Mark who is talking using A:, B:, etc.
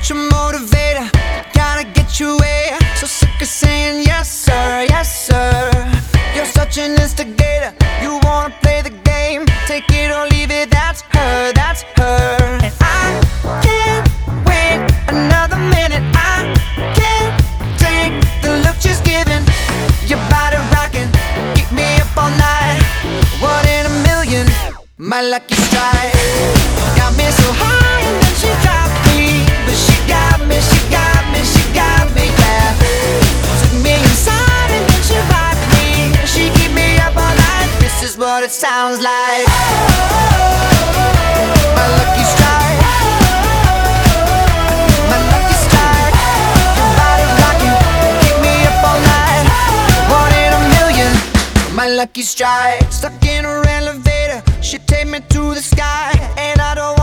A: such a motivator, gotta get you way. So sick of saying yes sir, yes sir. You're such an instigator, you wanna play the game. Take it or leave it, that's her, that's her. And I can't wait another minute, I can't take the look she's giving. Your body rocking, keep me up all night. One in a million, my lucky strike. Got me so high and then she dropped me, but she got me, she got me, she got me, yeah. Took me inside and then she rocked me. She keep me up all night, this is what it sounds like. My lucky strike, my lucky strike. Your body rocking, keep me up all night. One in a million, my lucky strike. Stuck in her elevator, she take me to the sky, and I don't